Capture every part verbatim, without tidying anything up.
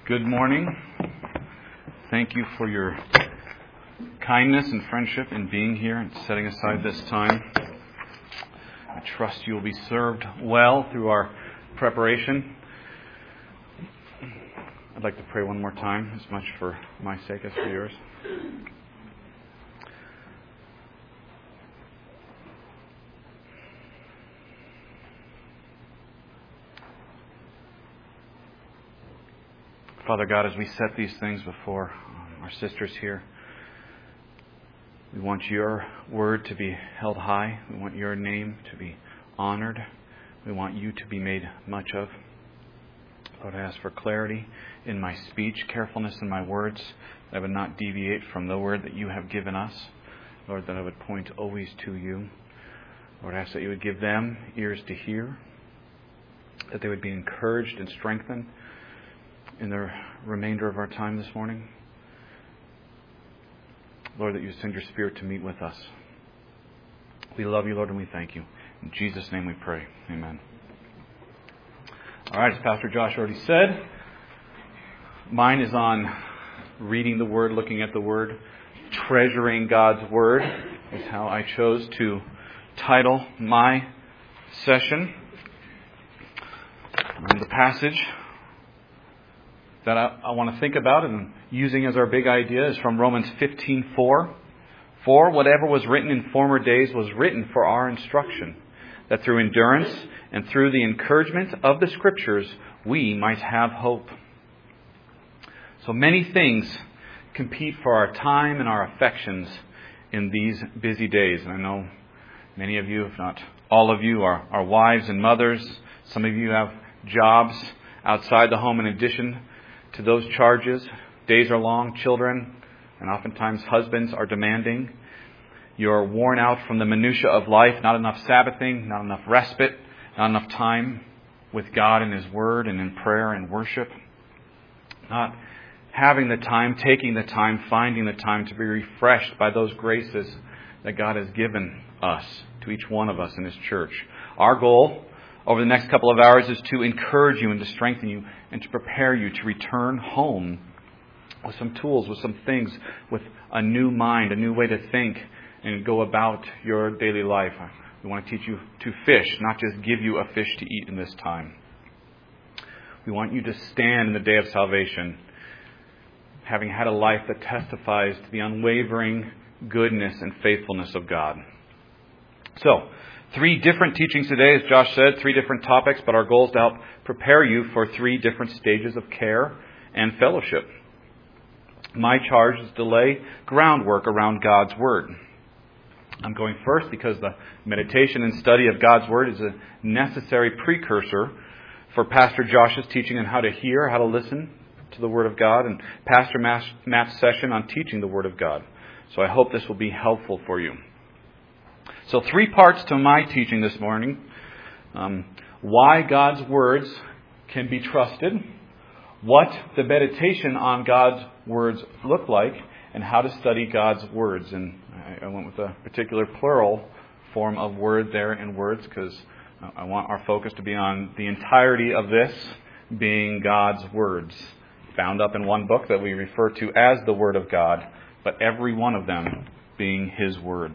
Good morning. Thank you for your kindness and friendship in being here and setting aside this time. I trust you will be served well through our preparation. I'd like to pray one more time, as much for my sake as for yours. Father God, as we set these things before our sisters here, we want your word to be held high. We want your name to be honored. We want you to be made much of. Lord, I ask for clarity in my speech, carefulness in my words, that I would not deviate from the word that you have given us. Lord, that I would point always to you. Lord, I ask that you would give them ears to hear, that they would be encouraged and strengthened in the remainder of our time this morning. Lord, that you send your Spirit to meet with us. We love you, Lord, and we thank you. In Jesus' name we pray. Amen. All right, as Pastor Josh already said, mine is on reading the Word, looking at the Word. Treasuring God's Word is how I chose to title my session. And the passage that I, I want to think about and using as our big idea is from Romans fifteen four. For whatever was written in former days was written for our instruction, that through endurance and through the encouragement of the Scriptures we might have hope. So many things compete for our time and our affections in these busy days. And I know many of you, if not all of you, are, are wives and mothers. Some of you have jobs outside the home in addition to those charges. Days are long, children, and oftentimes husbands are demanding. You're worn out from the minutia of life, not enough Sabbathing, not enough respite, not enough time with God in His Word and in prayer and worship. Not having the time, taking the time, finding the time to be refreshed by those graces that God has given us, to each one of us in His church. Our goal over the next couple of hours is to encourage you and to strengthen you and to prepare you to return home with some tools, with some things, with a new mind, a new way to think and go about your daily life. We want to teach you to fish, not just give you a fish to eat in this time. We want you to stand in the day of salvation, having had a life that testifies to the unwavering goodness and faithfulness of God. So, three different teachings today, as Josh said, three different topics, but our goal is to help prepare you for three different stages of care and fellowship. My charge is to lay groundwork around God's Word. I'm going first because the meditation and study of God's Word is a necessary precursor for Pastor Josh's teaching on how to hear, how to listen to the Word of God, and Pastor Matt's session on teaching the Word of God. So I hope this will be helpful for you. So three parts to my teaching this morning. Um, why God's words can be trusted, what the meditation on God's words look like, and how to study God's words. And I, I went with a particular plural form of word there in words because I want our focus to be on the entirety of this being God's words, bound up in one book that we refer to as the Word of God, but every one of them being His words.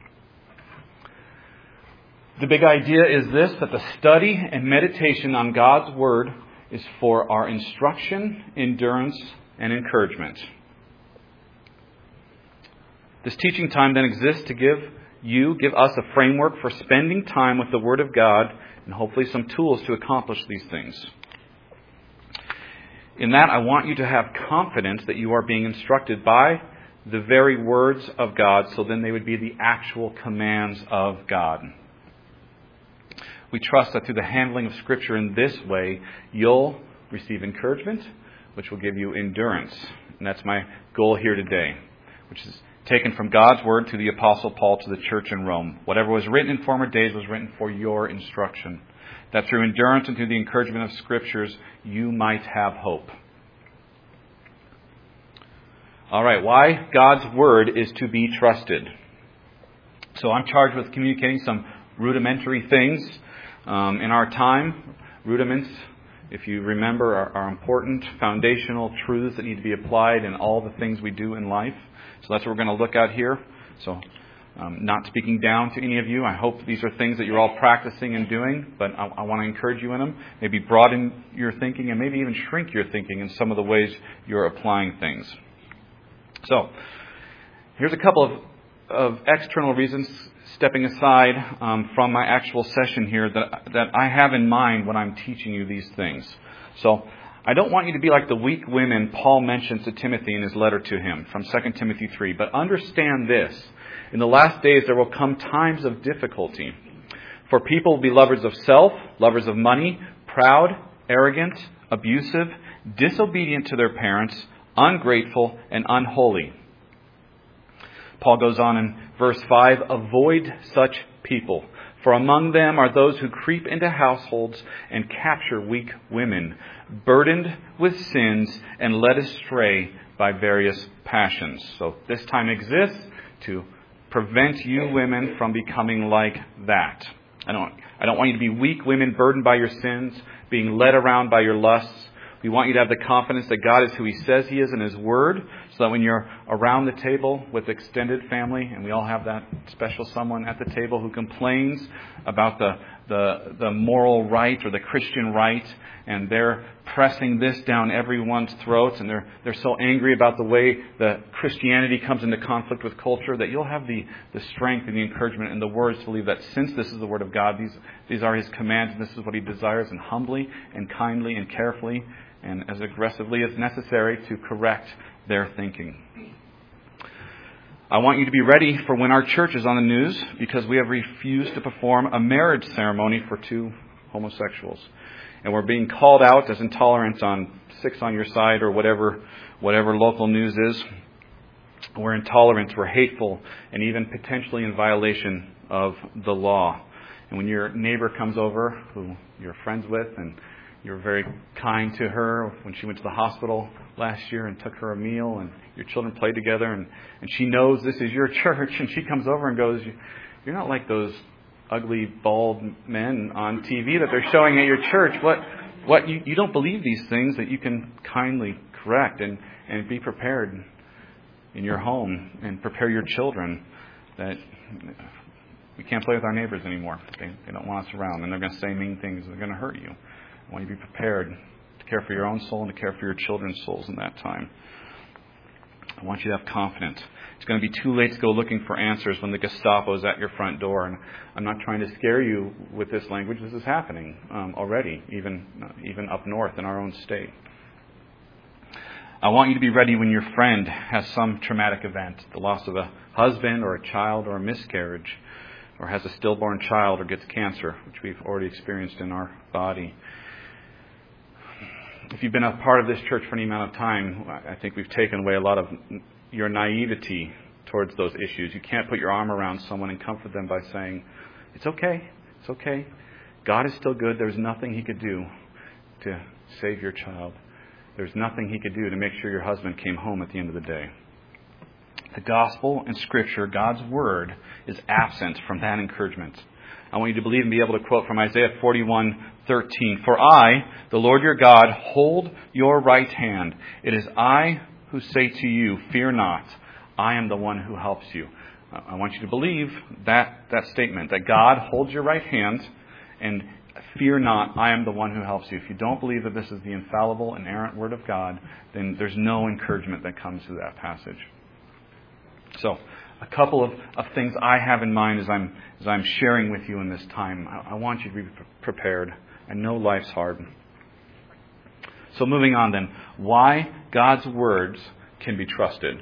The big idea is this, that the study and meditation on God's Word is for our instruction, endurance, and encouragement. This teaching time then exists to give you, give us a framework for spending time with the Word of God and hopefully some tools to accomplish these things. In that, I want you to have confidence that you are being instructed by the very words of God, so then they would be the actual commands of God. We trust that through the handling of Scripture in this way, you'll receive encouragement, which will give you endurance. And that's my goal here today, which is taken from God's Word to the Apostle Paul to the church in Rome. Whatever was written in former days was written for your instruction, that through endurance and through the encouragement of Scriptures, you might have hope. All right, why God's Word is to be trusted. So I'm charged with communicating some rudimentary things um, in our time. Rudiments if you remember, are, are important foundational truths that need to be applied in all the things we do in life. So that's what we're going to look at here. So um, not speaking down to any of you. I hope these are things that you're all practicing and doing, but I, I want to encourage you in them. Maybe broaden your thinking and maybe even shrink your thinking in some of the ways you're applying things. So here's a couple of, of external reasons, stepping aside um, from my actual session here, that that I have in mind when I'm teaching you these things. So I don't want you to be like the weak women Paul mentions to Timothy in his letter to him from Second Timothy three. But understand this. In the last days there will come times of difficulty. For people will be lovers of self, lovers of money, proud, arrogant, abusive, disobedient to their parents, ungrateful, and unholy. Paul goes on in verse five, avoid such people. For among them are those who creep into households and capture weak women, burdened with sins and led astray by various passions. So this time exists to prevent you women from becoming like that. I don't, I don't want you to be weak women burdened by your sins, being led around by your lusts. We want you to have the confidence that God is who He says He is in His Word, so that when you're around the table with extended family, and we all have that special someone at the table who complains about the, the, the moral right or the Christian right, and they're pressing this down everyone's throats, and they're they're so angry about the way that Christianity comes into conflict with culture, that you'll have the, the strength and the encouragement and the words to believe that since this is the Word of God, these, these are His commands, and this is what He desires, and humbly and kindly and carefully and as aggressively as necessary to correct their thinking. I want you to be ready for when our church is on the news, because we have refused to perform a marriage ceremony for two homosexuals. And we're being called out as intolerant on Six on Your Side or whatever whatever local news is. We're intolerant, we're hateful, and even potentially in violation of the law. And when your neighbor comes over, who you're friends with, and you're very kind to her when she went to the hospital last year and took her a meal, and your children played together, and, and she knows this is your church, and she comes over and goes, you're not like those ugly, bald men on T V that they're showing at your church. What, what you, you don't believe these things that you can kindly correct and, and be prepared in your home and prepare your children that we can't play with our neighbors anymore. They, they don't want us around, and they're going to say mean things that are going to hurt you. I want you to be prepared to care for your own soul and to care for your children's souls in that time. I want you to have confidence. It's going to be too late to go looking for answers when the Gestapo is at your front door. And I'm not trying to scare you with this language. This is happening um, already, even uh, even up north in our own state. I want you to be ready when your friend has some traumatic event, the loss of a husband or a child or a miscarriage, or has a stillborn child or gets cancer, which we've already experienced in our body. If you've been a part of this church for any amount of time, I think we've taken away a lot of your naivety towards those issues. You can't put your arm around someone and comfort them by saying, it's okay, it's okay. God is still good. There's nothing He could do to save your child. There's nothing He could do to make sure your husband came home at the end of the day. The gospel and Scripture, God's Word, is absent from that encouragement. I want you to believe and be able to quote from Isaiah forty-one thirteen. For I, the Lord your God, hold your right hand. It is I who say to you, fear not. I am the one who helps you. I want you to believe that, that statement, that God holds your right hand, and fear not, I am the one who helps you. If you don't believe that this is the infallible, inerrant Word of God, then there's no encouragement that comes through that passage. So, a couple of, of things I have in mind as I'm as I'm sharing with you in this time. I, I want you to be prepared. I know life's hard. So moving on then, why God's words can be trusted.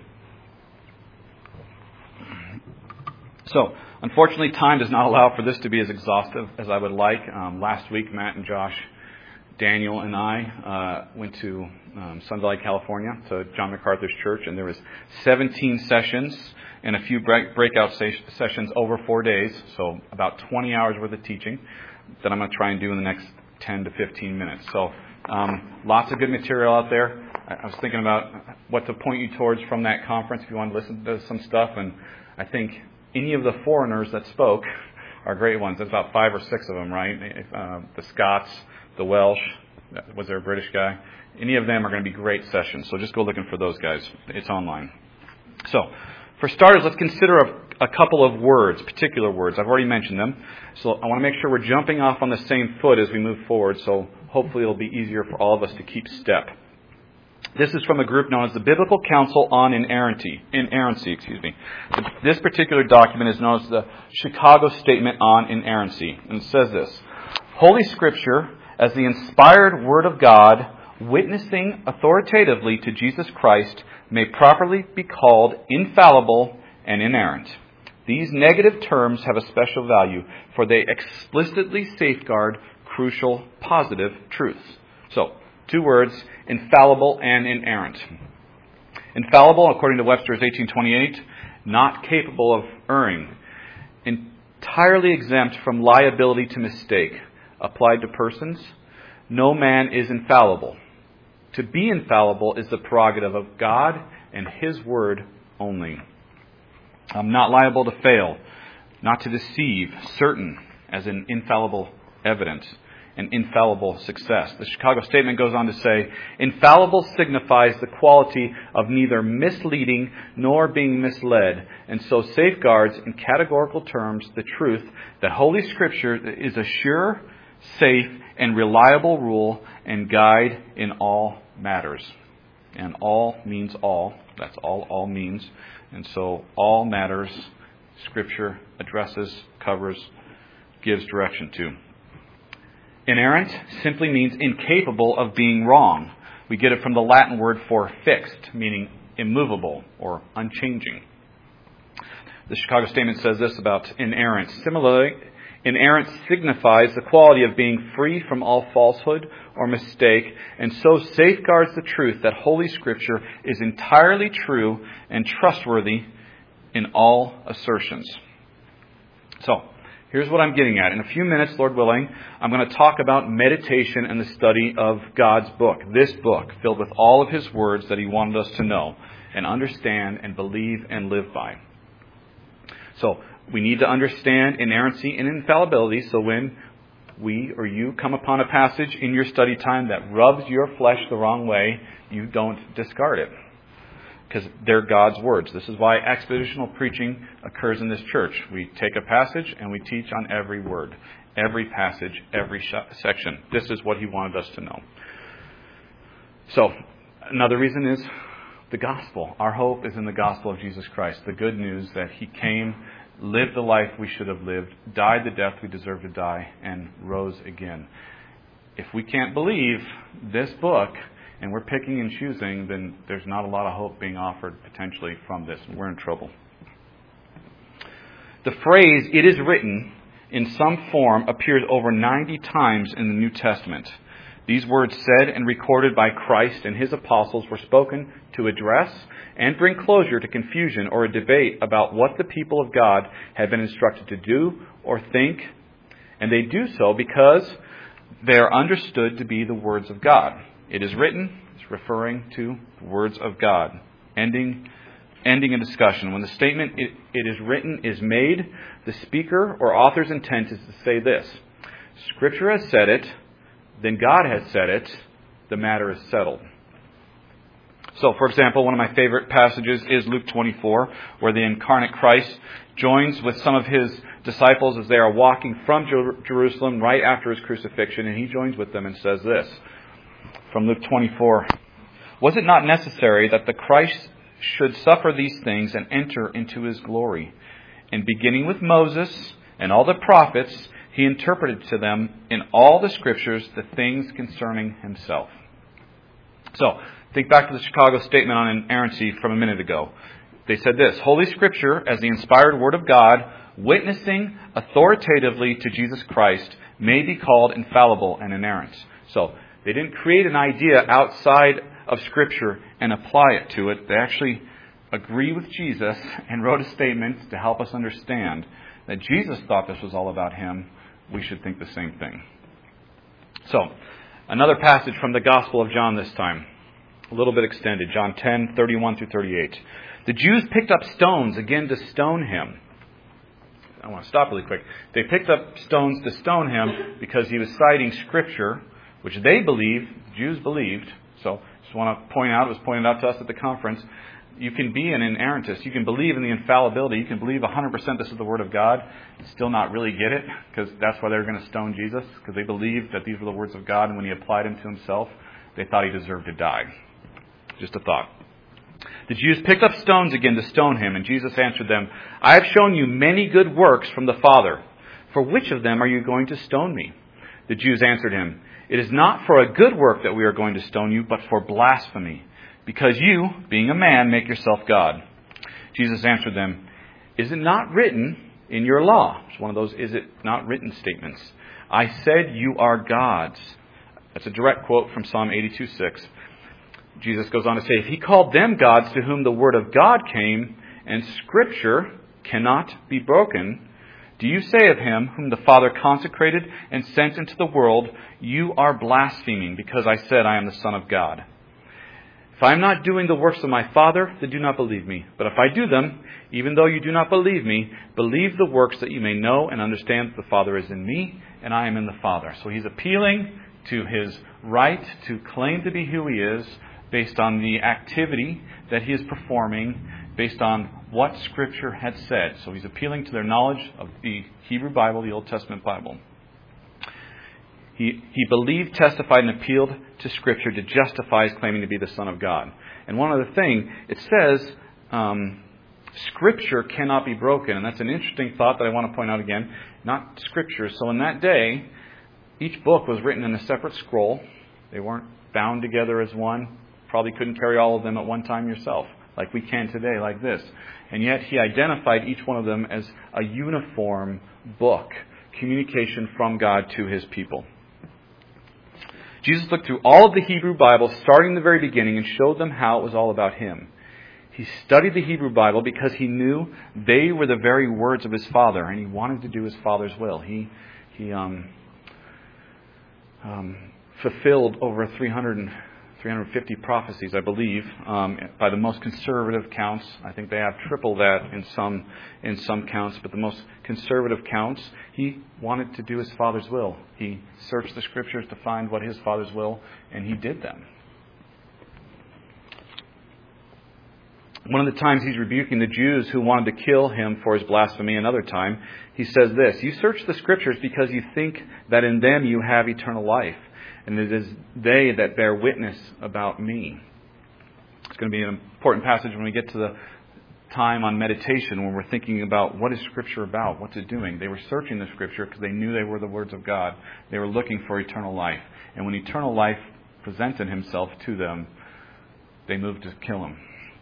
So, unfortunately, time does not allow for this to be as exhaustive as I would like. Um, last week, Matt and Josh, Daniel and I uh, went to um, Sun Valley, California, to John MacArthur's church, and there was seventeen sessions and a few break, breakout ses- sessions over four days, so about twenty hours worth of teaching that I'm going to try and do in the next ten to fifteen minutes. So um, lots of good material out there. I, I was thinking about what to point you towards from that conference if you want to listen to some stuff, and I think any of the foreigners that spoke are great ones. There's about five or six of them, right? Uh, the Scots, the Welsh, Was there a British guy? Any of them are going to be great sessions. So just go looking for those guys. It's online. So, for starters, let's consider a, a couple of words, particular words. I've already mentioned them. So I want to make sure we're jumping off on the same foot as we move forward. So hopefully it'll be easier for all of us to keep step. This is from a group known as the Biblical Council on Inerrancy. Inerrancy, excuse me. This particular document is known as the Chicago Statement on Inerrancy. And it says this: Holy Scripture, as the inspired Word of God, witnessing authoritatively to Jesus Christ, may properly be called infallible and inerrant. These negative terms have a special value, for they explicitly safeguard crucial positive truths. So, two words, infallible and inerrant. Infallible, according to Webster's eighteen twenty-eight, not capable of erring. Entirely exempt from liability to mistake. Applied to persons, no man is infallible. To be infallible is the prerogative of God and His Word only. I'm not liable to fail, not to deceive, certain as an infallible evidence, an infallible success. The Chicago Statement goes on to say, infallible signifies the quality of neither misleading nor being misled, and so safeguards in categorical terms the truth that Holy Scripture is a sure, safe, and reliable rule and guide in all matters. And all means all. That's all all means. And so all matters Scripture addresses, covers, gives direction to. Inerrant simply means incapable of being wrong. We get it from the Latin word for fixed, meaning immovable or unchanging. The Chicago Statement says this about inerrant. Similarly, inerrant signifies the quality of being free from all falsehood or mistake, and so safeguards the truth that Holy Scripture is entirely true and trustworthy in all assertions. So, here's what I'm getting at. In a few minutes, Lord willing, I'm going to talk about meditation and the study of God's book. This book, filled with all of His words that He wanted us to know and understand and believe and live by. So, we need to understand inerrancy and infallibility, so when we or you come upon a passage in your study time that rubs your flesh the wrong way, you don't discard it. Because they're God's words. This is why expositional preaching occurs in this church. We take a passage and we teach on every word, every passage, every sh- section. This is what He wanted us to know. So, another reason is the gospel. Our hope is in the gospel of Jesus Christ. The good news that He came, lived the life we should have lived, died the death we deserve to die, and rose again. If we can't believe this book, and we're picking and choosing, then there's not a lot of hope being offered potentially from this, and we're in trouble. The phrase, "it is written," in some form appears over ninety times in the New Testament. These words said and recorded by Christ and His apostles were spoken to address and bring closure to confusion or a debate about what the people of God had been instructed to do or think. And they do so because they are understood to be the words of God. It is written, it's referring to the words of God. Ending, ending a discussion. When the statement, it, it is written, is made, the speaker or author's intent is to say this: Scripture has said it, then God has said it, the matter is settled. So, for example, one of my favorite passages is Luke twenty-four, where the incarnate Christ joins with some of His disciples as they are walking from Jer- Jerusalem right after His crucifixion, and He joins with them and says this, from Luke twenty-four, "Was it not necessary that the Christ should suffer these things and enter into His glory? And beginning with Moses and all the prophets, He interpreted to them in all the Scriptures the things concerning Himself." So, think back to the Chicago Statement on Inerrancy from a minute ago. They said this: Holy Scripture, as the inspired Word of God, witnessing authoritatively to Jesus Christ, may be called infallible and inerrant. So, they didn't create an idea outside of Scripture and apply it to it. They actually agree with Jesus and wrote a statement to help us understand that Jesus thought this was all about Him. We should think the same thing. So, another passage from the Gospel of John this time. A little bit extended. John ten, thirty-one through thirty-eight. The Jews picked up stones again to stone Him. I want to stop really quick. They picked up stones to stone Him because He was citing Scripture which they believed, Jews believed. So just want to point out, it was pointed out to us at the conference, you can be an inerrantist. You can believe in the infallibility. You can believe one hundred percent this is the Word of God and still not really get it, because that's why they were going to stone Jesus, because they believed that these were the words of God, and when he applied them to himself, they thought he deserved to die. Just a thought. The Jews picked up stones again to stone him, and Jesus answered them, I have shown you many good works from the Father. For which of them are you going to stone me? The Jews answered him, It is not for a good work that we are going to stone you, but for blasphemy, because you, being a man, make yourself God. Jesus answered them, Is it not written in your law? It's one of those is it not written statements. I said you are gods. That's a direct quote from Psalm eighty-two six. Jesus goes on to say, If he called them gods to whom the word of God came, and Scripture cannot be broken, do you say of him whom the Father consecrated and sent into the world, You are blaspheming, because I said I am the Son of God? If I am not doing the works of my Father, then do not believe me. But if I do them, even though you do not believe me, believe the works that you may know and understand that the Father is in me and I am in the Father. So he's appealing to his right to claim to be who he is based on the activity that he is performing, based on what Scripture had said. So he's appealing to their knowledge of the Hebrew Bible, the Old Testament Bible. He, he believed, testified, and appealed to Scripture to justify his claiming to be the Son of God. And one other thing, it says um, Scripture cannot be broken. And that's an interesting thought that I want to point out again. Not Scripture. So in that day, each book was written in a separate scroll. They weren't bound together as one. Probably couldn't carry all of them at one time yourself, like we can today, like this. And yet he identified each one of them as a uniform book, communication from God to his people. Jesus looked through all of the Hebrew Bible, starting in the very beginning, and showed them how it was all about him. He studied the Hebrew Bible because he knew they were the very words of his Father, and he wanted to do his Father's will. He he um, um, fulfilled over three hundred, three hundred fifty prophecies, I believe, um, by the most conservative counts. I think they have triple that in some in some counts, but the most conservative counts, he wanted to do his Father's will. He searched the Scriptures to find what his Father's will, and he did them. One of the times he's rebuking the Jews who wanted to kill him for his blasphemy. Another time, he says this, You search the Scriptures because you think that in them you have eternal life, and it is they that bear witness about me. It's going to be an important passage when we get to the time on meditation, when we're thinking about what is Scripture about, what's it doing. They were searching the Scripture because they knew they were the words of God. They were looking for eternal life. And when eternal life presented himself to them, they moved to kill him.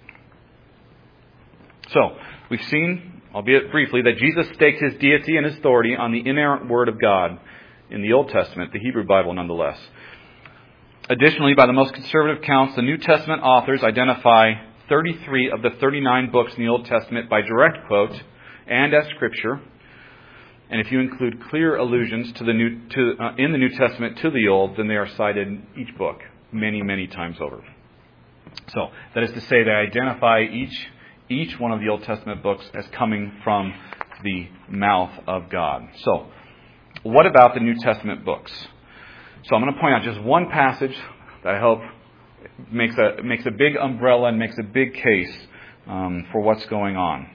So, we've seen, albeit briefly, that Jesus staked his deity and his authority on the inerrant Word of God in the Old Testament, the Hebrew Bible nonetheless. Additionally, by the most conservative counts, the New Testament authors identify thirty-three of the thirty-nine books in the Old Testament by direct quote and as Scripture. And if you include clear allusions to the New, to, uh, in the New Testament to the Old, then they are cited in each book many, many times over. So, that is to say, they identify each each one of the Old Testament books as coming from the mouth of God. So, what about the New Testament books? So I'm going to point out just one passage that I hope makes a makes a big umbrella and makes a big case um, for what's going on.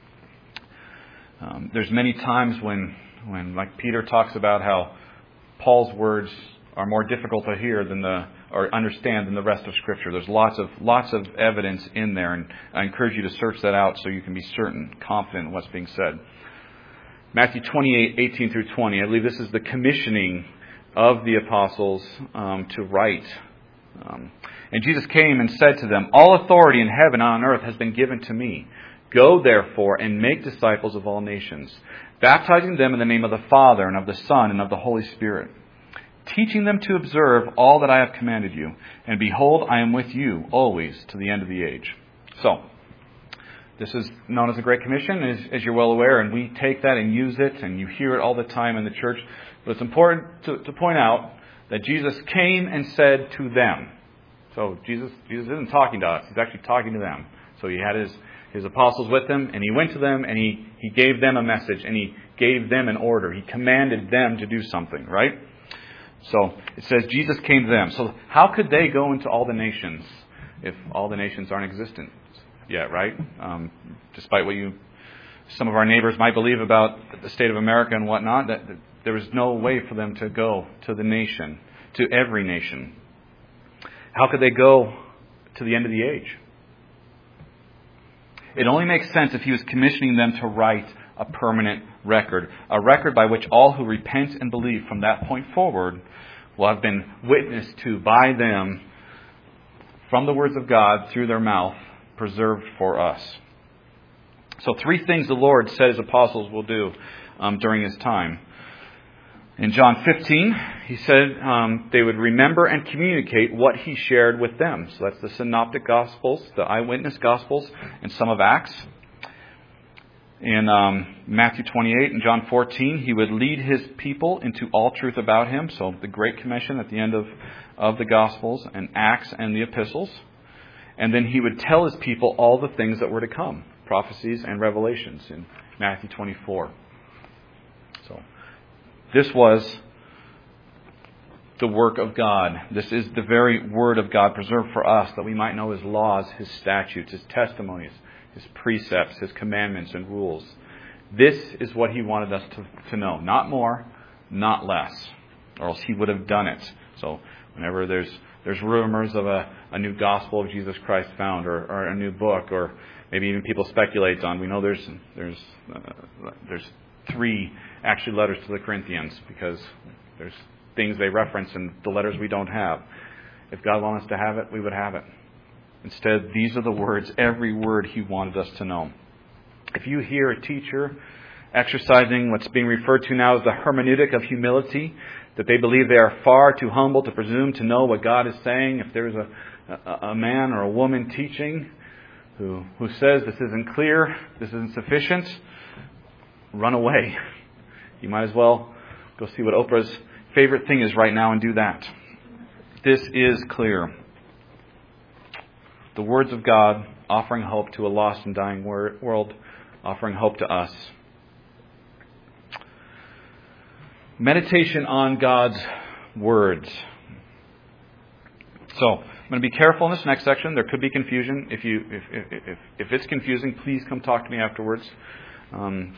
Um, there's many times when, when, like Peter talks about how Paul's words are more difficult to hear than the or understand than the rest of Scripture. There's lots of lots of evidence in there, and I encourage you to search that out so you can be certain, confident in what's being said. Matthew twenty-eight, eighteen through twenty. I believe this is the commissioning of the apostles um, to write. Um, and Jesus came and said to them, All authority in heaven and on earth has been given to me. Go therefore and make disciples of all nations, baptizing them in the name of the Father and of the Son and of the Holy Spirit, teaching them to observe all that I have commanded you. And behold, I am with you always to the end of the age. So, this is known as the Great Commission, as, as you're well aware, and we take that and use it, and you hear it all the time in the church. But it's important to, to point out that Jesus came and said to them. So Jesus, Jesus isn't talking to us. He's actually talking to them. So he had his, his apostles with him, and he went to them, and he, he gave them a message, and he gave them an order. He commanded them to do something, right? So it says Jesus came to them. So how could they go into all the nations if all the nations aren't existent yet, right? Um, despite what you, some of our neighbors might believe about the state of America and whatnot, that, that there was no way for them to go to the nation, to every nation. How could they go to the end of the age? It only makes sense if he was commissioning them to write a permanent record, a record by which all who repent and believe from that point forward will have been witnessed to by them from the words of God through their mouth, preserved for us. So three things the Lord said his apostles will do um, during his time. In John fifteen, he said um, they would remember and communicate what he shared with them. So that's the Synoptic Gospels, the eyewitness Gospels, and some of Acts. In um, Matthew twenty-eight and John fourteen, he would lead his people into all truth about him. So the Great Commission at the end of, of the Gospels and Acts and the Epistles. And then he would tell his people all the things that were to come, prophecies and revelations in Matthew twenty-four. So this was the work of God. This is the very Word of God preserved for us, that we might know his laws, his statutes, his testimonies, his precepts, his commandments and rules. This is what he wanted us to, to know. Not more, not less. Or else he would have done it. So whenever there's there's rumors of a, a new gospel of Jesus Christ found, or, or a new book, or maybe even people speculate on, we know there's there's uh, there's three actually letters to the Corinthians, because there's things they reference in the letters we don't have. If God wanted us to have it, we would have it. Instead, these are the words, every word he wanted us to know. If you hear a teacher exercising what's being referred to now as the hermeneutic of humility, that they believe they are far too humble to presume to know what God is saying, if there's a, a, a man or a woman teaching who, who says this isn't clear, this isn't sufficient, run away. You might as well go see what Oprah's favorite thing is right now and do that. This is clear. The words of God offering hope to a lost and dying world, offering hope to us. Meditation on God's words. So, I'm going to be careful in this next section. There could be confusion. If you, if if if, if it's confusing, please come talk to me afterwards. Um,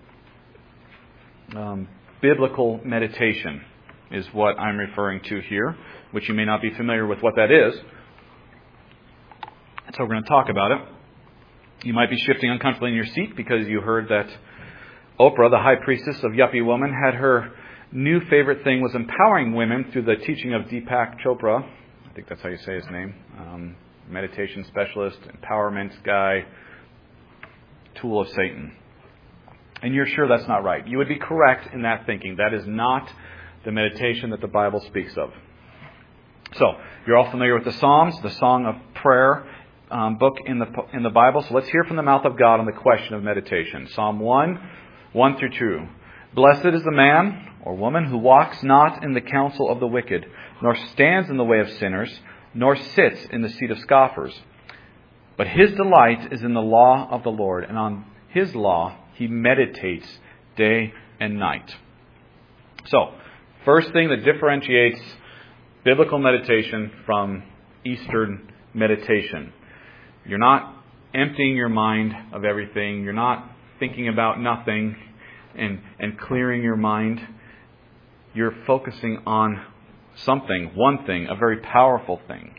um, biblical meditation is what I'm referring to here, which you may not be familiar with what that is. So we're going to talk about it. You might be shifting uncomfortably in your seat because you heard that Oprah, the high priestess of Yuppie Woman, had her new favorite thing was empowering women through the teaching of Deepak Chopra. I think that's how you say his name. Um, meditation specialist, empowerment guy, tool of Satan. And you're sure that's not right. You would be correct in that thinking. That is not the meditation that the Bible speaks of. So, you're all familiar with the Psalms, the Song of Prayer um, book in the in the Bible. So let's hear from the mouth of God on the question of meditation. Psalm one, one through two. Blessed is the man or woman who walks not in the counsel of the wicked, nor stands in the way of sinners, nor sits in the seat of scoffers. But his delight is in the law of the Lord, and on his law he meditates day and night. So, first thing that differentiates biblical meditation from Eastern meditation. You're not emptying your mind of everything. You're not thinking about nothing and, and clearing your mind. You're focusing on something, one thing, a very powerful thing.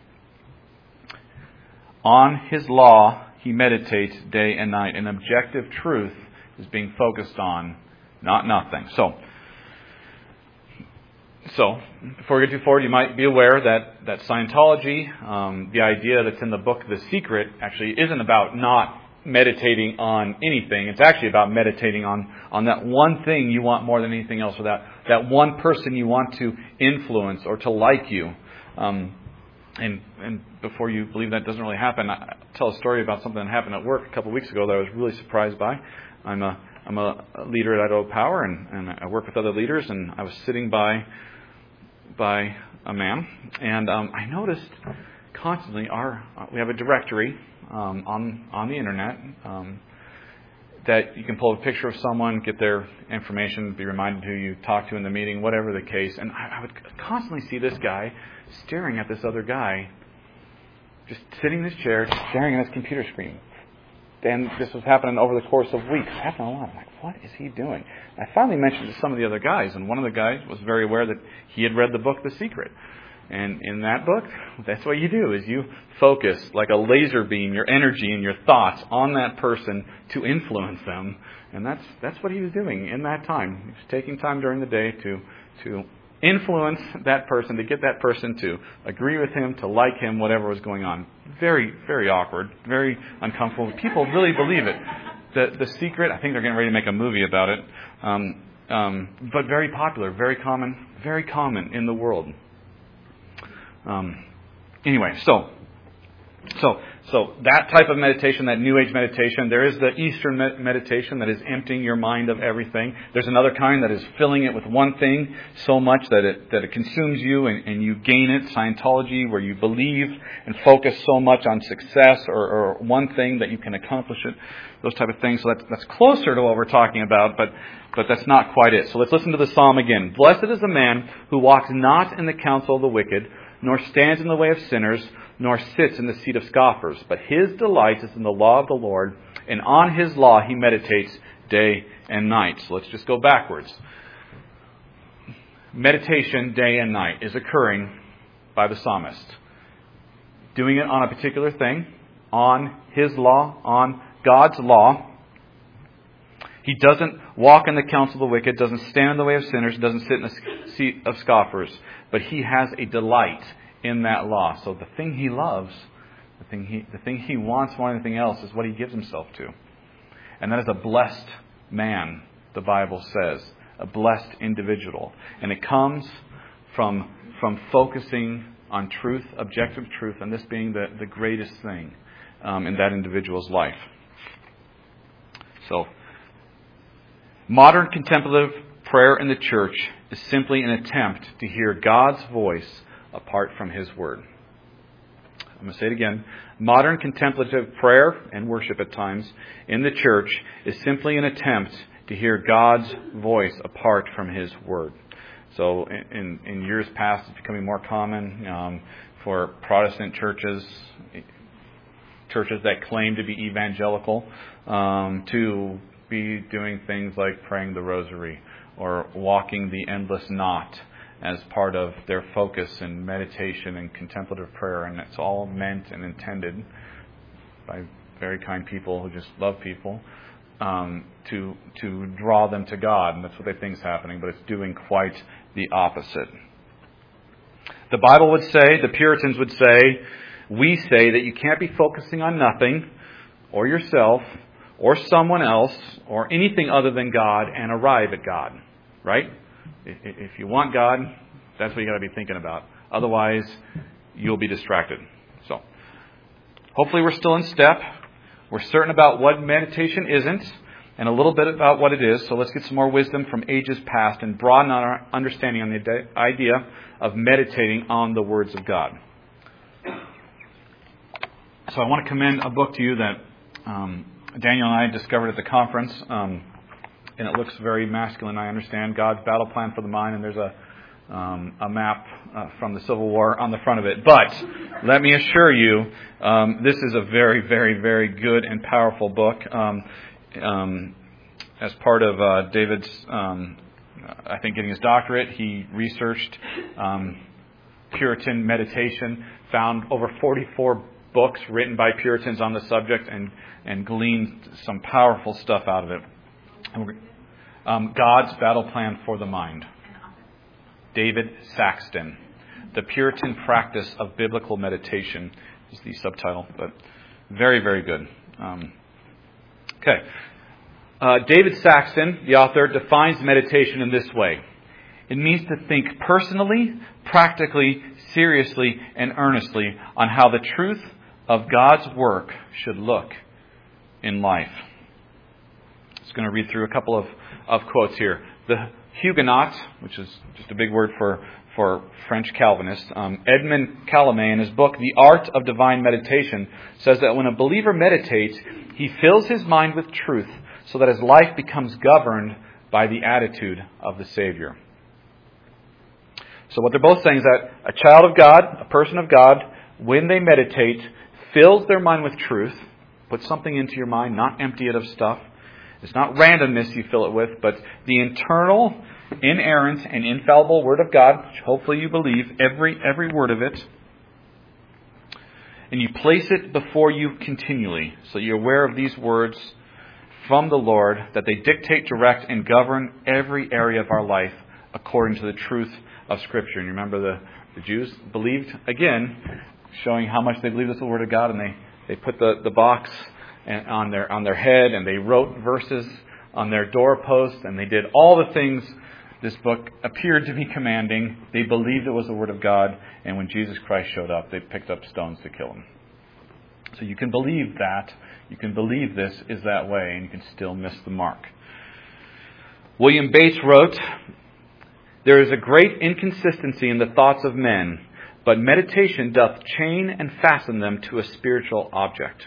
On his law, he meditates day and night. And objective truth is being focused on, not nothing. So, So, before we get too forward, you might be aware that, that Scientology, um, the idea that's in the book The Secret, actually isn't about not meditating on anything. It's actually about meditating on, on that one thing you want more than anything else, or that, that one person you want to influence or to like you. Um, and, and before you believe that doesn't really happen, I'll tell a story about something that happened at work a couple of weeks ago that I was really surprised by. I'm a, I'm a leader at Idaho Power, and, and I work with other leaders, and I was sitting by by a man, and um, I noticed constantly our uh, we have a directory um, on on the internet um, that you can pull a picture of someone, get their information, be reminded who you talked to in the meeting, whatever the case. And I, I would constantly see this guy staring at this other guy, just sitting in his chair, staring at his computer screen. And this was happening over the course of weeks. It happened a lot. I'm like, what is he doing? I finally mentioned it to some of the other guys, and one of the guys was very aware that he had read the book, The Secret. And in that book, that's what you do, is you focus like a laser beam, your energy and your thoughts on that person to influence them. And that's that's what he was doing in that time. He was taking time during the day to to influence that person, to get that person to agree with him, to like him, whatever was going on. Very, very awkward, very uncomfortable. People really believe it. The The Secret, I think they're getting ready to make a movie about it. Um, um, but very popular, very common, very common in the world. Um, anyway, so, so, so that type of meditation, that New Age meditation, there is the Eastern med- meditation that is emptying your mind of everything. There's another kind that is filling it with one thing so much that it that it consumes you and, and you gain it. Scientology, where you believe and focus so much on success or, or one thing that you can accomplish it. Those type of things. So that's that's closer to what we're talking about, but but that's not quite it. So let's listen to the psalm again. Blessed is the man who walks not in the counsel of the wicked, nor stands in the way of sinners, nor sits in the seat of scoffers. But his delight is in the law of the Lord, and on his law he meditates day and night. So let's just go backwards. Meditation day and night is occurring by the psalmist. Doing it on a particular thing, on his law, on God's law. He doesn't walk in the counsel of the wicked, doesn't stand in the way of sinners, doesn't sit in the seat of scoffers. But he has a delight in that law. So the thing he loves, the thing he, the thing he wants more than anything else is what he gives himself to. And that is a blessed man, the Bible says. A blessed individual. And it comes from, from focusing on truth, objective truth, and this being the, the greatest thing um, in that individual's life. So, modern contemplative prayer in the church is simply an attempt to hear God's voice apart from His Word. I'm going to say it again. Modern contemplative prayer and worship at times in the church is simply an attempt to hear God's voice apart from His Word. So in, in years past, it's becoming more common um, for Protestant churches, churches that claim to be evangelical, um, to be doing things like praying the rosary or walking the endless knot as part of their focus and meditation and contemplative prayer. And it's all meant and intended by very kind people who just love people um, to to draw them to God. And that's what they think is happening, but it's doing quite the opposite. The Bible would say, the Puritans would say, we say that you can't be focusing on nothing or yourself or someone else, or anything other than God, and arrive at God. Right? If you want God, that's what you got to be thinking about. Otherwise, you'll be distracted. So, hopefully we're still in step. We're certain about what meditation isn't, and a little bit about what it is. So let's get some more wisdom from ages past and broaden our understanding on the idea of meditating on the words of God. So I want to commend a book to you that um, Daniel and I discovered at the conference, um, and it looks very masculine, I understand, God's Battle Plan for the Mind, and there's a um, a map uh, from the Civil War on the front of it. But let me assure you, um, this is a very, very, very good and powerful book. Um, um, as part of uh, David's, um, I think, getting his doctorate, he researched um, Puritan meditation, found over forty-four books written by Puritans on the subject, and and gleaned some powerful stuff out of it. Um, God's Battle Plan for the Mind. David Saxton. The Puritan Practice of Biblical Meditation is the subtitle, but very, very good. Um, okay. Uh, David Saxton, the author, defines meditation in this way. It means to think personally, practically, seriously, and earnestly on how the truth of God's work should look in life. I'm just going to read through a couple of, of quotes here. The Huguenot, which is just a big word for, for French Calvinists, um, Edmund Calame, in his book, The Art of Divine Meditation, says that when a believer meditates, he fills his mind with truth so that his life becomes governed by the attitude of the Savior. So what they're both saying is that a child of God, a person of God, when they meditate, fills their mind with truth. Put something into your mind, not empty it of stuff. It's not randomness you fill it with, but the internal, inerrant, and infallible Word of God, which hopefully you believe, every every word of it. And you place it before you continually, so you're aware of these words from the Lord, that they dictate, direct, and govern every area of our life according to the truth of Scripture. And you remember the, the Jews believed, again, showing how much they believed this was the Word of God, and they, they put the, the box on their on their head, and they wrote verses on their doorposts, and they did all the things this book appeared to be commanding. They believed it was the Word of God, and when Jesus Christ showed up, they picked up stones to kill him. So you can believe that, you can believe this is that way, and you can still miss the mark. William Bates wrote, "There is a great inconsistency in the thoughts of men, but meditation doth chain and fasten them to a spiritual object."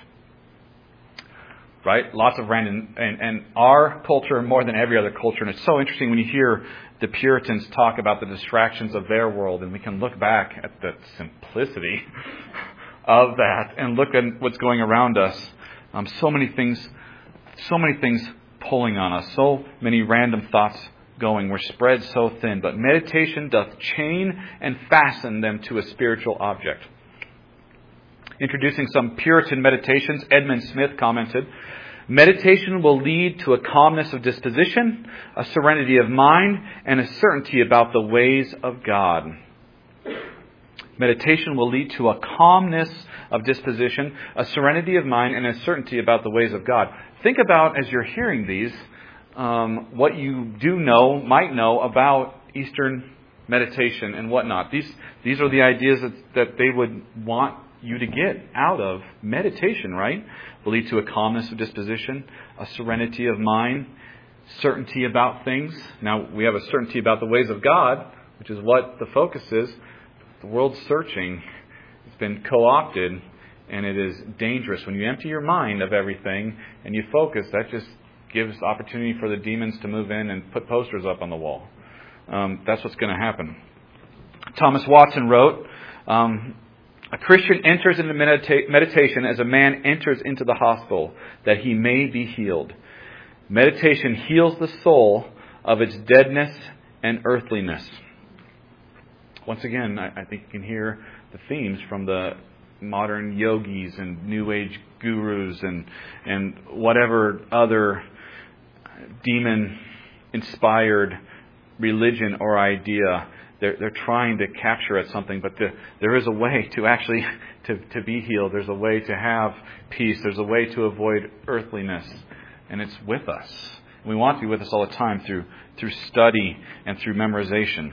Right? Lots of random, and, and our culture more than every other culture, and it's so interesting when you hear the Puritans talk about the distractions of their world, and we can look back at the simplicity of that and look at what's going around us. Um, so many things, so many things pulling on us, so many random thoughts going. We're spread so thin, but meditation doth chain and fasten them to a spiritual object. Introducing some Puritan meditations, Edmund Smith commented, "Meditation will lead to a calmness of disposition, a serenity of mind, and a certainty about the ways of God." Meditation will lead to a calmness of disposition, a serenity of mind, and a certainty about the ways of God. Think about, as you're hearing these, um, what you do know, might know about Eastern meditation and whatnot. These these are the ideas that, that they would want you to get out of meditation, right? Will lead to a calmness of disposition, a serenity of mind, certainty about things. Now, we have a certainty about the ways of God, which is what the focus is. The world's searching. It's been co-opted, and it is dangerous. When you empty your mind of everything and you focus, that just gives opportunity for the demons to move in and put posters up on the wall. Um, that's what's going to happen. Thomas Watson wrote, um, "A Christian enters into medita- meditation as a man enters into the hospital, that he may be healed. Meditation heals the soul of its deadness and earthliness." Once again, I, I think you can hear the themes from the modern yogis and New Age gurus and and whatever other demon-inspired religion or idea. They're, they're trying to capture at something, but the, there is a way to actually to, to be healed. There's a way to have peace. There's a way to avoid earthliness, and it's with us. We want to be with us all the time through through study and through memorization.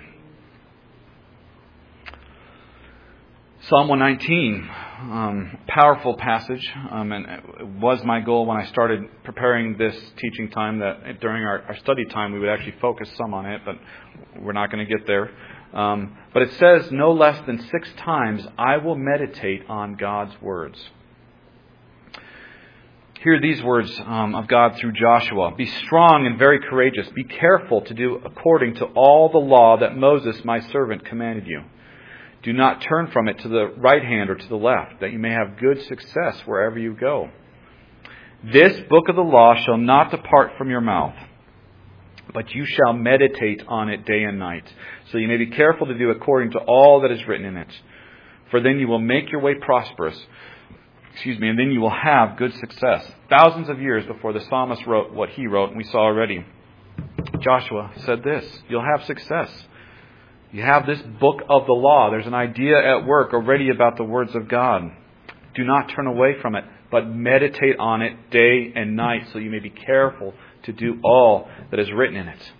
Psalm one nineteen, um, powerful passage, um, and it was my goal when I started preparing this teaching time that during our, our study time we would actually focus some on it, but we're not going to get there. Um, but it says no less than six times, "I will meditate on God's words." Hear these words um, of God through Joshua. "Be strong and very courageous. Be careful to do according to all the law that Moses, my servant, commanded you. Do not turn from it to the right hand or to the left, that you may have good success wherever you go. This book of the law shall not depart from your mouth, but you shall meditate on it day and night, so you may be careful to do according to all that is written in it. For then you will make your way prosperous, excuse me, and then you will have good success." Thousands of years before the psalmist wrote what he wrote, and we saw already, Joshua said this: you'll have success. You have this book of the law. There's an idea at work already about the words of God. Do not turn away from it, but meditate on it day and night, so you may be careful to do all that is written in it.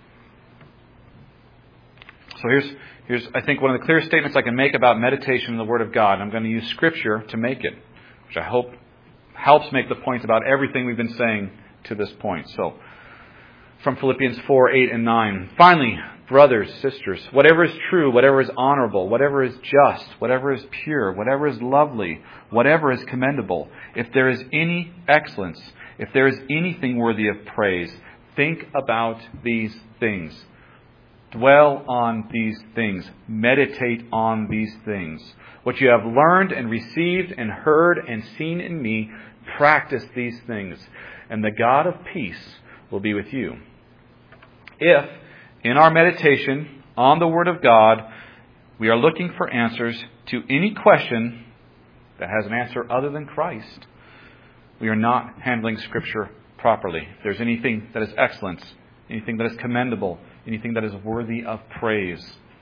So here's, here's I think, one of the clearest statements I can make about meditation in the Word of God. I'm going to use Scripture to make it, which I hope helps make the point about everything we've been saying to this point. So, from Philippians four, eight, and nine. "Finally, brothers, sisters, whatever is true, whatever is honorable, whatever is just, whatever is pure, whatever is lovely, whatever is commendable, if there is any excellence, if there is anything worthy of praise, think about these things. Dwell on these things. Meditate on these things. What you have learned and received and heard and seen in me, practice these things, and the God of peace will be with you. If, in our meditation on the Word of God, we are looking for answers to any question that has an answer other than Christ, we are not handling Scripture properly. If there's anything that is excellence, anything that is commendable, anything that is worthy of praise,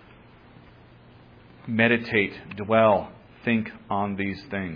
meditate, dwell, think on these things.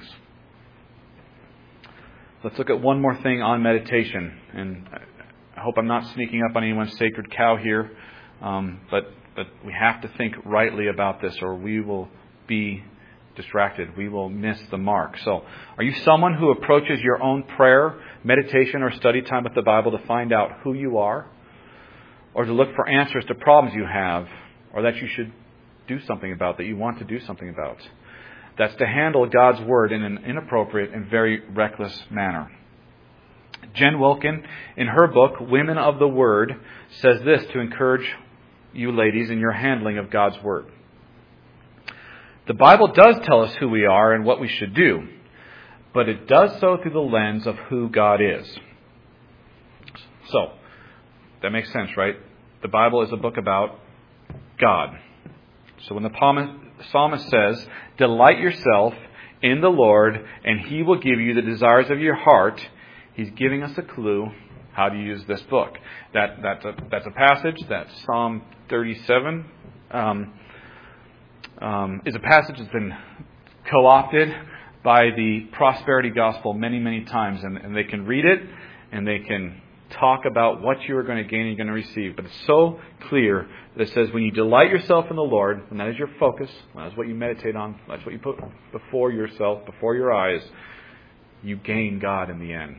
Let's look at one more thing on meditation. And I hope I'm not sneaking up on anyone's sacred cow here, um, but, but we have to think rightly about this or we will be distracted. We will miss the mark. So, are you someone who approaches your own prayer, meditation, or study time with the Bible to find out who you are? Or to look for answers to problems you have, or that you should do something about, that you want to do something about? That's to handle God's Word in an inappropriate and very reckless manner. Jen Wilkin, in her book, Women of the Word, says this to encourage you ladies in your handling of God's Word. The Bible does tell us who we are and what we should do, but it does so through the lens of who God is. So, that makes sense, right? The Bible is a book about God. So when the psalmist says, delight yourself in the Lord, and He will give you the desires of your heart, he's giving us a clue how to use this book. That That's a, that's a passage, that's Psalm thirty-seven, um, um, is a passage that's been co-opted by the prosperity gospel many, many times. And, and they can read it, and they can talk about what you are going to gain and you're going to receive. But it's so clear that it says when you delight yourself in the Lord, and that is your focus, that is what you meditate on, that's what you put before yourself, before your eyes, you gain God in the end.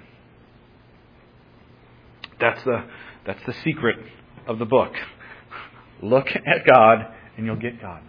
That's the that's the secret of the book. Look at God and you'll get God.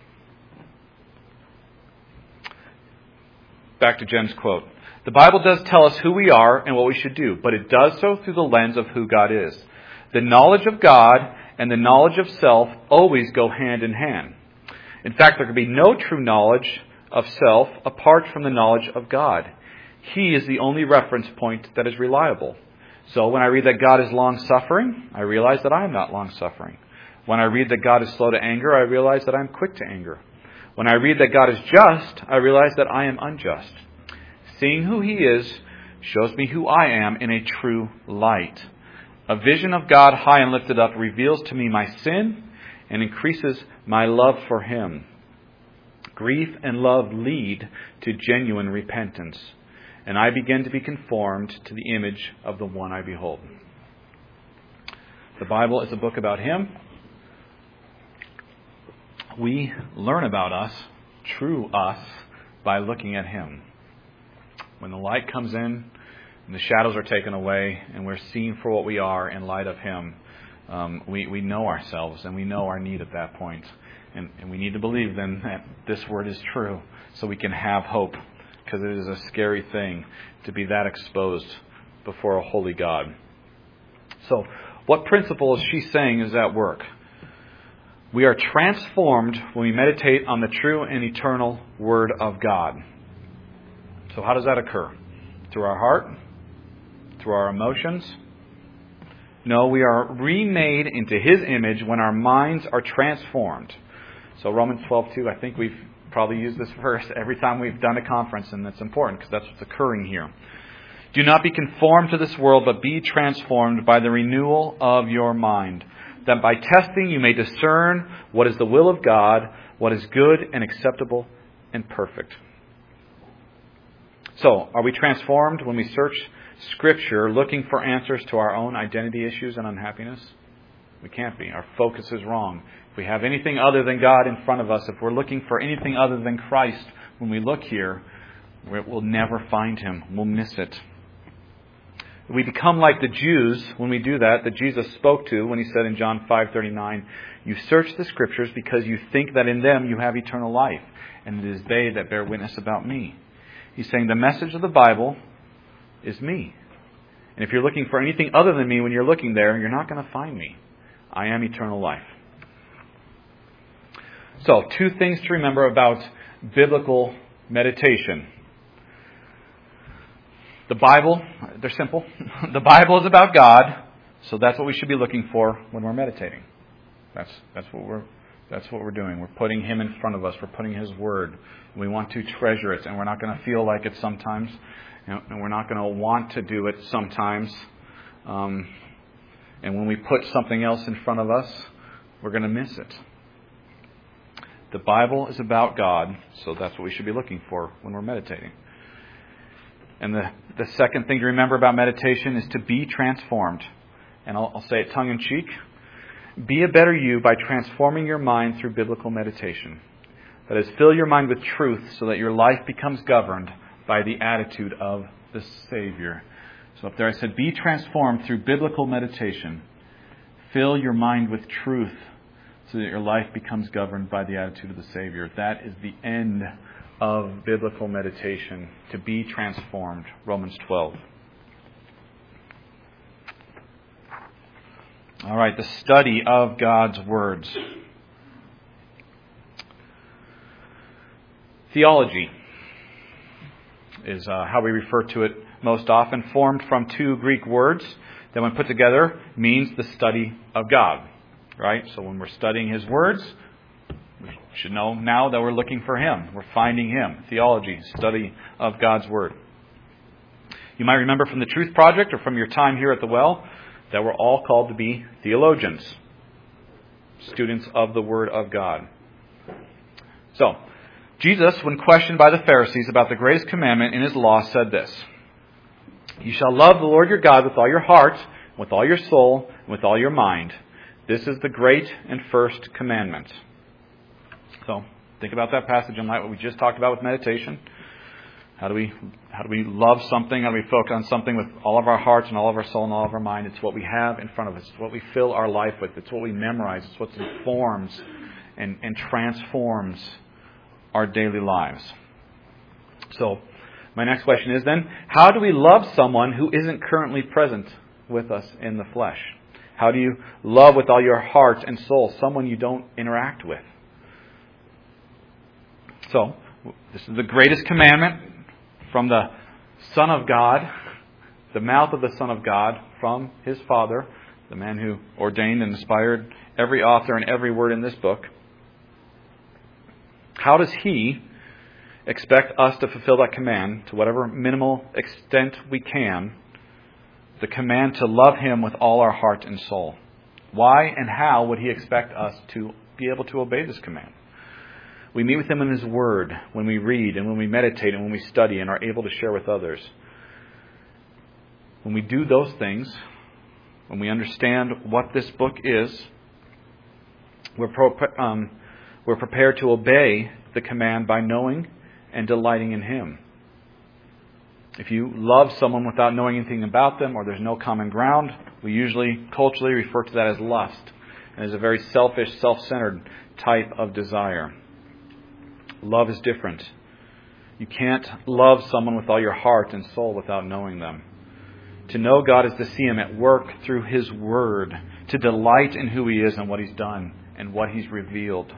Back to Jen's quote. The Bible does tell us who we are and what we should do, but it does so through the lens of who God is. The knowledge of God and the knowledge of self always go hand in hand. In fact, there can be no true knowledge of self apart from the knowledge of God. He is the only reference point that is reliable. So when I read that God is long-suffering, I realize that I am not long-suffering. When I read that God is slow to anger, I realize that I am quick to anger. When I read that God is just, I realize that I am unjust. Seeing who He is shows me who I am in a true light. A vision of God high and lifted up reveals to me my sin and increases my love for Him. Grief and love lead to genuine repentance, and I begin to be conformed to the image of the one I behold. The Bible is a book about Him. We learn about us, true us, by looking at Him. When the light comes in and the shadows are taken away and we're seen for what we are in light of Him, um, we, we know ourselves and we know our need at that point. And, and we need to believe then that this Word is true so we can have hope, because it is a scary thing to be that exposed before a holy God. So, what principle is she saying is at work? We are transformed when we meditate on the true and eternal Word of God. So how does that occur? Through our heart? Through our emotions? No, we are remade into His image when our minds are transformed. So Romans twelve two, I think we've probably used this verse every time we've done a conference, and that's important because that's what's occurring here. Do not be conformed to this world, but be transformed by the renewal of your mind, that by testing you may discern what is the will of God, what is good and acceptable and perfect. So, are we transformed when we search Scripture looking for answers to our own identity issues and unhappiness? We can't be. Our focus is wrong. If we have anything other than God in front of us, if we're looking for anything other than Christ when we look here, we'll never find Him. We'll miss it. We become like the Jews when we do that, that Jesus spoke to when He said in John five thirty-nine, you search the Scriptures because you think that in them you have eternal life, and it is they that bear witness about me. He's saying the message of the Bible is me. And if you're looking for anything other than me when you're looking there, you're not going to find me. I am eternal life. So, two things to remember about biblical meditation. The Bible, they're simple. The Bible is about God, so that's what we should be looking for when we're meditating. That's that's what we're that's what we're doing. We're putting Him in front of us. We're putting His Word. We want to treasure it, and we're not going to feel like it sometimes, and we're not going to want to do it sometimes. Um, and when we put something else in front of us, we're going to miss it. The Bible is about God, so that's what we should be looking for when we're meditating. And the, the second thing to remember about meditation is to be transformed. And I'll, I'll say it tongue-in-cheek. Be a better you by transforming your mind through biblical meditation. That is, fill your mind with truth so that your life becomes governed by the attitude of the Savior. So up there I said, be transformed through biblical meditation. Fill your mind with truth so that your life becomes governed by the attitude of the Savior. That is the end of biblical meditation, to be transformed. Romans twelve. All right, the study of God's words. Theology is uh, how we refer to it most often, formed from two Greek words that when put together means the study of God. Right? So when we're studying His words, we should know now that we're looking for Him. We're finding Him. Theology, study of God's Word. You might remember from the Truth Project or from your time here at the Well that we're all called to be theologians, students of the Word of God. So, Jesus, when questioned by the Pharisees about the greatest commandment in His law, said this: "You shall love the Lord your God with all your heart, with all your soul, and with all your mind. This is the great and first commandment." So, think about that passage in light of what we just talked about with meditation. How do we how do we love something? How do we focus on something with all of our hearts and all of our soul and all of our mind? It's what we have in front of us. It's what we fill our life with. It's what we memorize. It's what informs and, and transforms our daily lives. So, my next question is then, how do we love someone who isn't currently present with us in the flesh? How do you love with all your heart and soul someone you don't interact with? So, this is the greatest commandment from the Son of God, the mouth of the Son of God, from His Father, the man who ordained and inspired every author and every word in this book. How does He expect us to fulfill that command to whatever minimal extent we can? The command to love Him with all our heart and soul. Why and how would He expect us to be able to obey this command? We meet with Him in His Word, when we read and when we meditate and when we study and are able to share with others. When we do those things, when we understand what this book is, we're, pro- um, we're prepared to obey the command by knowing and delighting in Him. If you love someone without knowing anything about them, or there's no common ground, we usually culturally refer to that as lust, and as a very selfish, self-centered type of desire. Love is different. You can't love someone with all your heart and soul without knowing them. To know God is to see Him at work through His Word, to delight in who He is and what He's done and what He's revealed.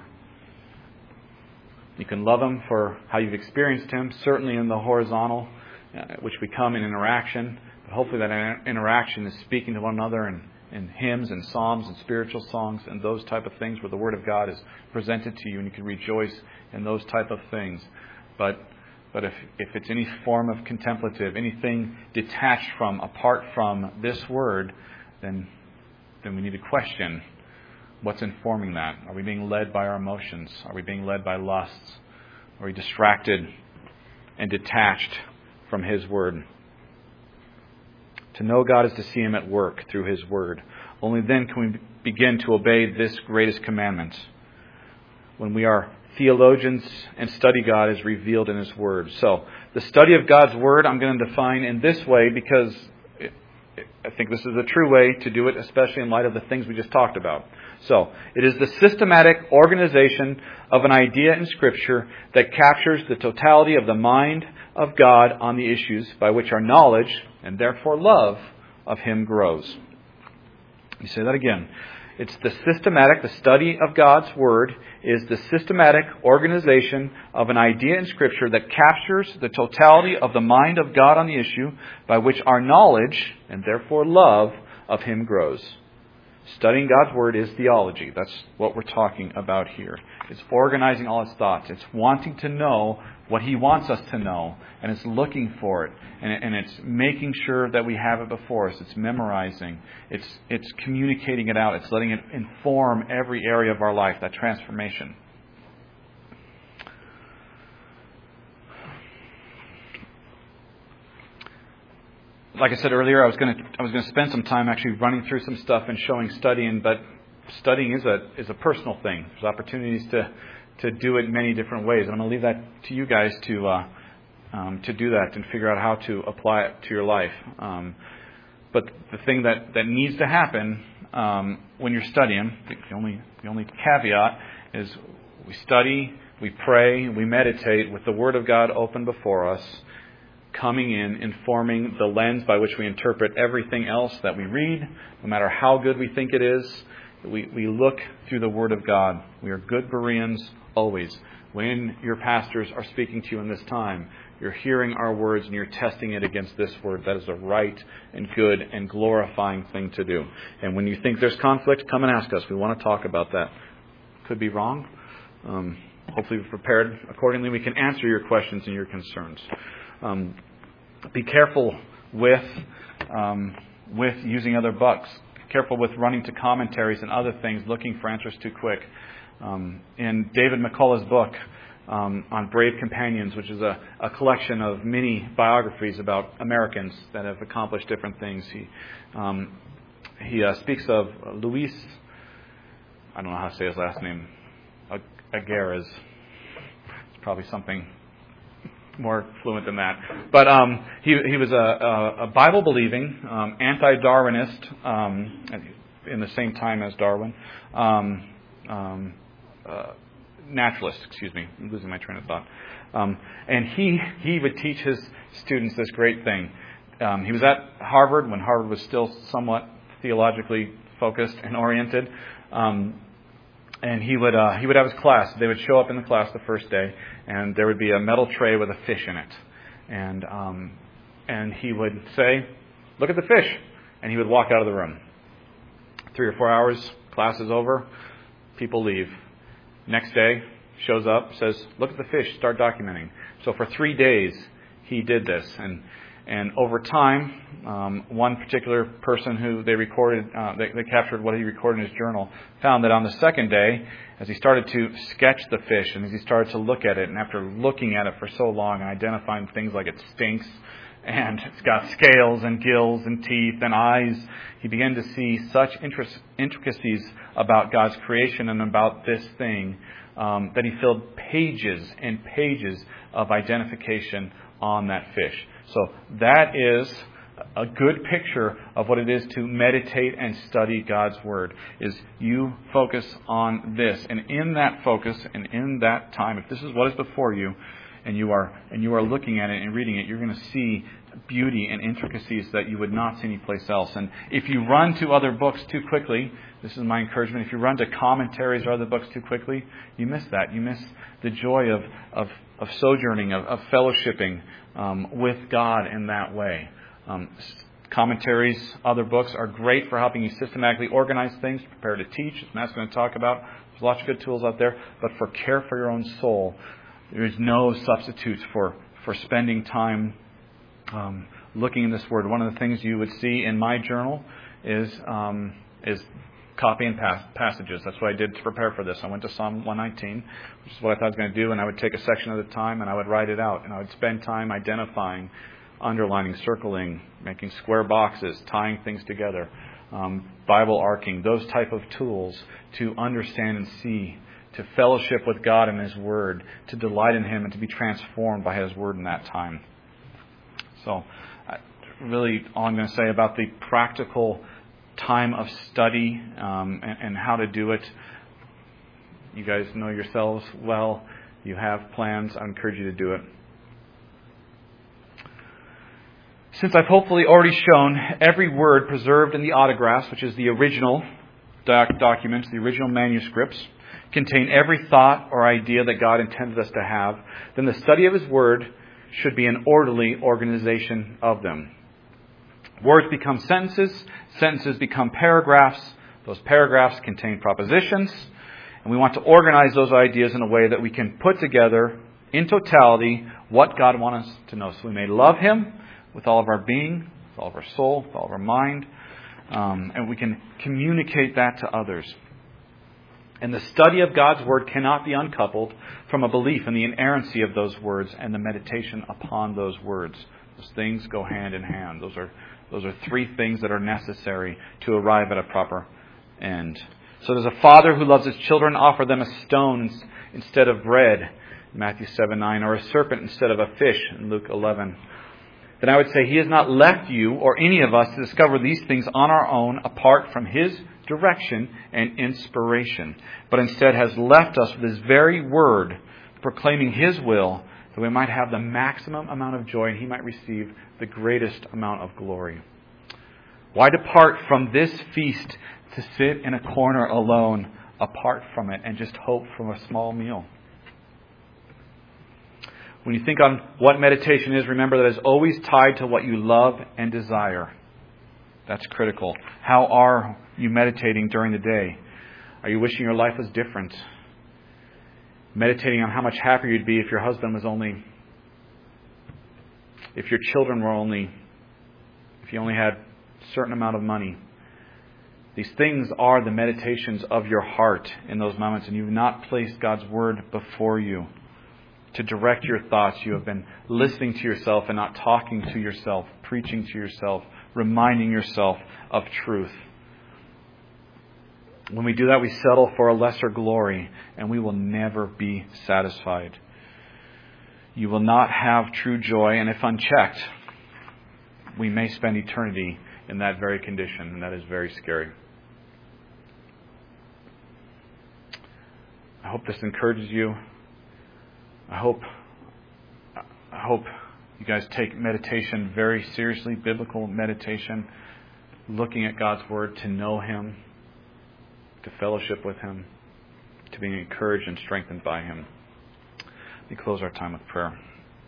You can love Him for how you've experienced Him, certainly in the horizontal, uh, which we come in interaction. But hopefully that interaction is speaking to one another in, in hymns and psalms and spiritual songs and those type of things where the Word of God is presented to you and you can rejoice in those type of things. But but if, if it's any form of contemplative, anything detached from, apart from this Word, then then we need to question what's informing that. Are we being led by our emotions? Are we being led by lusts? Are we distracted and detached from His Word? To know God is to see Him at work through His Word. Only then can we begin to obey this greatest commandment. When we are theologians and study God as revealed in His Word. So, the study of God's Word I'm going to define in this way because it, it, I think this is a true way to do it, especially in light of the things we just talked about. So, it is the systematic organization of an idea in Scripture that captures the totality of the mind of God on the issues by which our knowledge, and therefore love, of Him grows. Let me say that again. It's the systematic, the study of God's Word is the systematic organization of an idea in Scripture that captures the totality of the mind of God on the issue, by which our knowledge, and therefore love, of Him grows. Studying God's Word is theology. That's what we're talking about here. It's organizing all its thoughts. It's wanting to know what He wants us to know. And it's looking for it. And, and it's making sure that we have it before us. It's memorizing. It's, it's communicating it out. It's letting it inform every area of our life, that transformation. Like I said earlier, I was going to I was going to spend some time actually running through some stuff and showing studying, but studying is a is a personal thing. There's opportunities to to do it in many different ways, and I'm going to leave that to you guys to uh, um, to do that and figure out how to apply it to your life. Um, but the thing that, that needs to happen um, when you're studying, the only the only caveat is we study, we pray, we meditate with the Word of God open before us, coming in, informing the lens by which we interpret everything else that we read, no matter how good we think it is. We, we look through the Word of God. We are good Bereans always. When your pastors are speaking to you in this time, you're hearing our words and you're testing it against this Word. That is a right and good and glorifying thing to do. And when you think there's conflict, come and ask us. We want to talk about that. Could be wrong. Um, hopefully we're prepared accordingly. We can answer your questions and your concerns. Um, be careful with um, with using other books. Careful with running to commentaries and other things, looking for answers too quick. Um, in David McCullough's book um, on Brave Companions, which is a, a collection of many biographies about Americans that have accomplished different things, he um, he uh, speaks of Luis. I don't know how to say his last name. Aguirre. It's probably something more fluent than that. But um, he he was a, a, a Bible-believing, um, anti-Darwinist um, in the same time as Darwin, um, um, uh, naturalist, excuse me. I'm losing my train of thought. Um, and he, he would teach his students this great thing. Um, he was at Harvard when Harvard was still somewhat theologically focused and oriented. Um, And he would uh, he would have his class. They would show up in the class the first day, and there would be a metal tray with a fish in it. And um, and he would say, "Look at the fish," and he would walk out of the room. Three or four hours, class is over, people leave. Next day, shows up, says, "Look at the fish, start documenting." So for three days, he did this, and and over time, um, one particular person who they recorded, uh, they, they captured what he recorded in his journal, found that on the second day, as he started to sketch the fish and as he started to look at it, and after looking at it for so long and identifying things like it stinks, and it's got scales and gills and teeth and eyes, he began to see such interest, intricacies about God's creation and about this thing um, that he filled pages and pages of identification on that fish. So that is a good picture of what it is to meditate and study God's Word, is you focus on this. And in that focus and in that time, if this is what is before you, and you are and you are looking at it and reading it, you're going to see beauty and intricacies that you would not see anyplace else. And if you run to other books too quickly, this is my encouragement, if you run to commentaries or other books too quickly, you miss that. You miss the joy of of, of sojourning, of, of fellowshipping um, with God in that way. Um, commentaries, other books are great for helping you systematically organize things, prepare to teach, as Matt's going to talk about. There's lots of good tools out there. But for care for your own soul, there is no substitute for, for spending time um, looking in this Word. One of the things you would see in my journal is um, is copying pas- passages. That's what I did to prepare for this. I went to Psalm one nineteen, which is what I thought I was going to do, and I would take a section at a time and I would write it out. And I would spend time identifying, underlining, circling, making square boxes, tying things together, um, Bible arcing, those type of tools to understand and see, to fellowship with God and His Word, to delight in Him and to be transformed by His Word in that time. So, really, all I'm going to say about the practical time of study um, and, and how to do it, you guys know yourselves well. You have plans. I encourage you to do it. Since I've hopefully already shown every word preserved in the autographs, which is the original doc- documents, the original manuscripts, contain every thought or idea that God intended us to have, then the study of His Word should be an orderly organization of them. Words become sentences, sentences become paragraphs, those paragraphs contain propositions, and we want to organize those ideas in a way that we can put together, in totality, what God wants us to know. So we may love Him with all of our being, with all of our soul, with all of our mind, um, and we can communicate that to others. And the study of God's Word cannot be uncoupled from a belief in the inerrancy of those words and the meditation upon those words. Those things go hand in hand. Those are those are three things that are necessary to arrive at a proper end. So does a father who loves his children offer them a stone instead of bread, in Matthew seven nine, or a serpent instead of a fish, in Luke eleven? Then I would say He has not left you or any of us to discover these things on our own apart from His direction and inspiration, but instead has left us with His very word, proclaiming His will, that we might have the maximum amount of joy and He might receive the greatest amount of glory. Why depart from this feast to sit in a corner alone, apart from it, and just hope for a small meal? When you think on what meditation is, remember that it's always tied to what you love and desire. That's critical. How are you meditating during the day? Are you wishing your life was different? Meditating on how much happier you'd be if your husband was only, if your children were only, if you only had a certain amount of money. These things are the meditations of your heart in those moments, and you've not placed God's Word before you to direct your thoughts. You have been listening to yourself and not talking to yourself, preaching to yourself, reminding yourself of truth. When we do that, we settle for a lesser glory, and we will never be satisfied. You will not have true joy, and if unchecked, we may spend eternity in that very condition, and that is very scary. I hope this encourages you. I hope I hope you guys take meditation very seriously, biblical meditation, looking at God's Word to know Him, to fellowship with Him, to be encouraged and strengthened by Him. We close our time with prayer.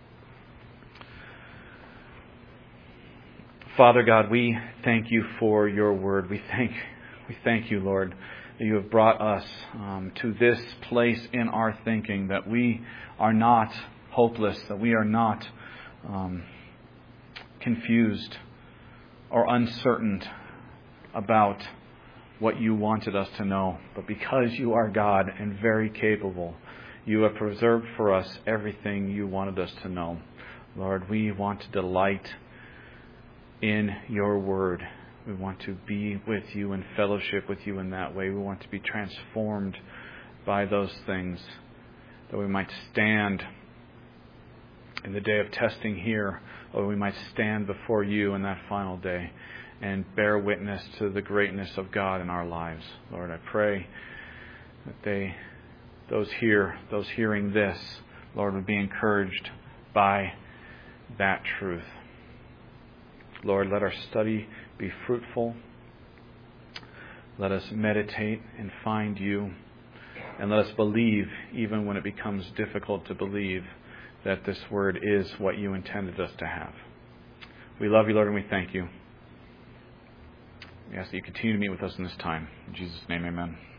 Father God, we thank You for Your Word. We thank we thank You, Lord, that You have brought us um, to this place in our thinking, that we are not hopeless, that we are not um, confused or uncertain about what You wanted us to know. But because You are God and very capable, You have preserved for us everything You wanted us to know. Lord, we want to delight in Your Word. We want to be with You and fellowship with You in that way. We want to be transformed by those things, that we might stand in the day of testing here, or we might stand before You in that final day and bear witness to the greatness of God in our lives. Lord, I pray that they, those here, those hearing this, Lord, would be encouraged by that truth. Lord, let our study be fruitful. Let us meditate and find You. And let us believe, even when it becomes difficult to believe, that this Word is what You intended us to have. We love You, Lord, and we thank You. We ask that You continue to meet with us in this time. In Jesus' name, amen.